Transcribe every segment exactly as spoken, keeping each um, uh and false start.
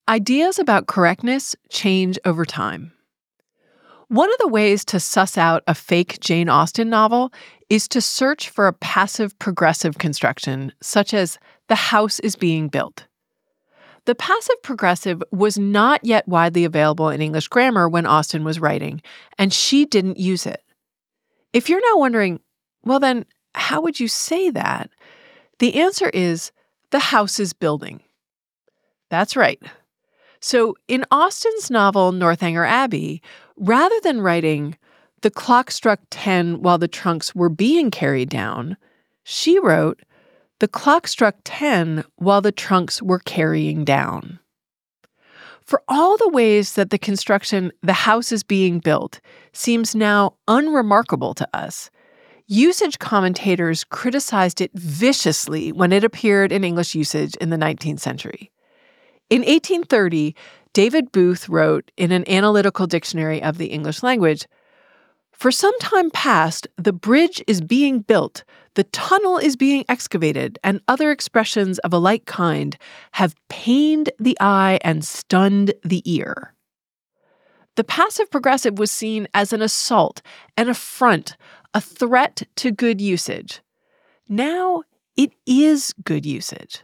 Ideas about correctness change over time. One of the ways to suss out a fake Jane Austen novel is to search for a passive progressive construction, such as the house is being built. The passive progressive was not yet widely available in English grammar when Austen was writing, and she didn't use it. If you're now wondering, well then, how would you say that? The answer is, the house is building. That's right. So in Austen's novel Northanger Abbey, rather than writing, the clock struck ten while the trunks were being carried down, she wrote, the clock struck ten while the trunks were carrying down. For all the ways that the construction, the house is being built, seems now unremarkable to us, usage commentators criticized it viciously when it appeared in English usage in the nineteenth century. In eighteen thirty, David Booth wrote in an analytical dictionary of the English language, "For some time past, the bridge is being built, the tunnel is being excavated, and other expressions of a like kind have pained the eye and stunned the ear." The passive progressive was seen as an assault, an affront, a threat to good usage. Now it is good usage.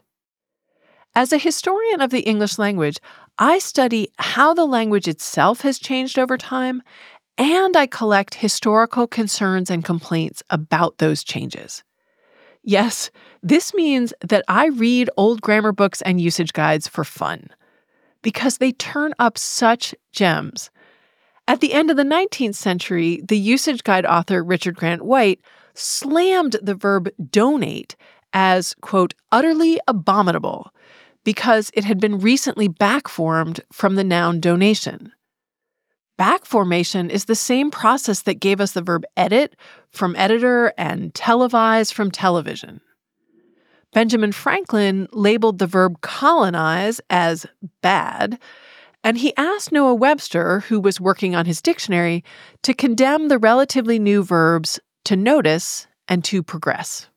As a historian of the English language, I study how the language itself has changed over time, and I collect historical concerns and complaints about those changes. Yes, this means that I read old grammar books and usage guides for fun, because they turn up such gems. At the end of the nineteenth century, the usage guide author Richard Grant White slammed the verb donate as, quote, utterly abominable, because it had been recently backformed from the noun donation. Backformation is the same process that gave us the verb edit from editor and televise from television. Benjamin Franklin labeled the verb colonize as bad, and he asked Noah Webster, who was working on his dictionary, to condemn the relatively new verbs to notice and to progress.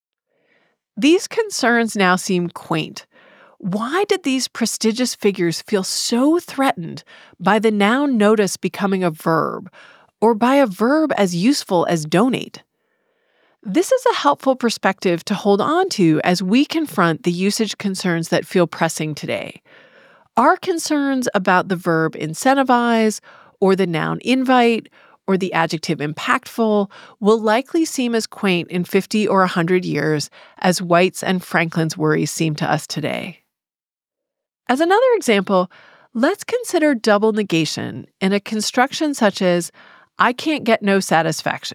These concerns now seem quaint. Why did these prestigious figures feel so threatened by the noun notice becoming a verb, or by a verb as useful as donate? This is a helpful perspective to hold on to as we confront the usage concerns that feel pressing today. Our concerns about the verb incentivize, or the noun invite, or the adjective impactful will likely seem as quaint in fifty or one hundred years as White's and Franklin's worries seem to us today. As another example, let's consider double negation in a construction such as, I can't get no satisfaction.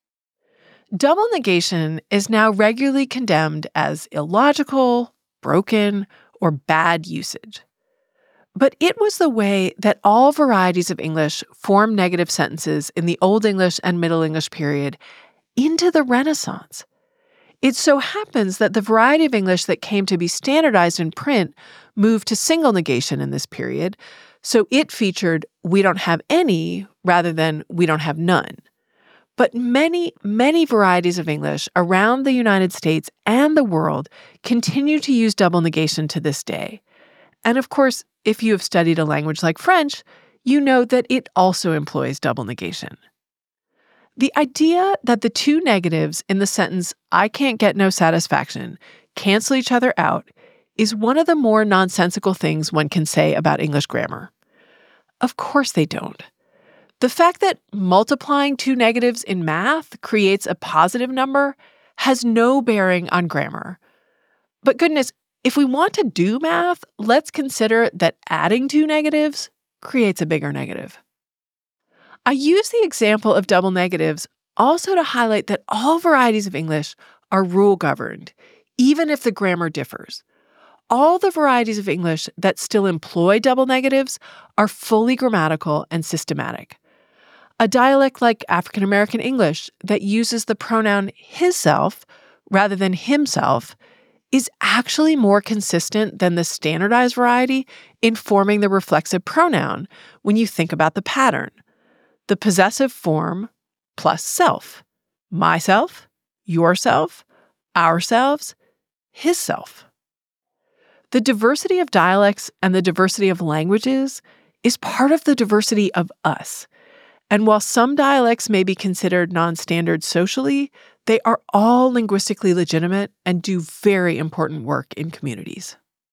Double negation is now regularly condemned as illogical, broken, or bad usage. But it was the way that all varieties of English formed negative sentences in the Old English and Middle English period into the Renaissance. It so happens that the variety of English that came to be standardized in print moved to single negation in this period, so it featured we don't have any rather than we don't have none. But many, many varieties of English around the United States and the world continue to use double negation to this day. And of course, if you have studied a language like French, you know that it also employs double negation. The idea that the two negatives in the sentence, I can't get no satisfaction, cancel each other out is one of the more nonsensical things one can say about English grammar. Of course they don't. The fact that multiplying two negatives in math creates a positive number has no bearing on grammar. But goodness, if we want to do math, let's consider that adding two negatives creates a bigger negative. I use the example of double negatives also to highlight that all varieties of English are rule-governed, even if the grammar differs. All the varieties of English that still employ double negatives are fully grammatical and systematic. A dialect like African American English that uses the pronoun hisself rather than himself is actually more consistent than the standardized variety in forming the reflexive pronoun when you think about the pattern. The possessive form plus self, myself, yourself, ourselves, his self. The diversity of dialects and the diversity of languages is part of the diversity of us. And while some dialects may be considered non-standard socially, they are all linguistically legitimate and do very important work in communities.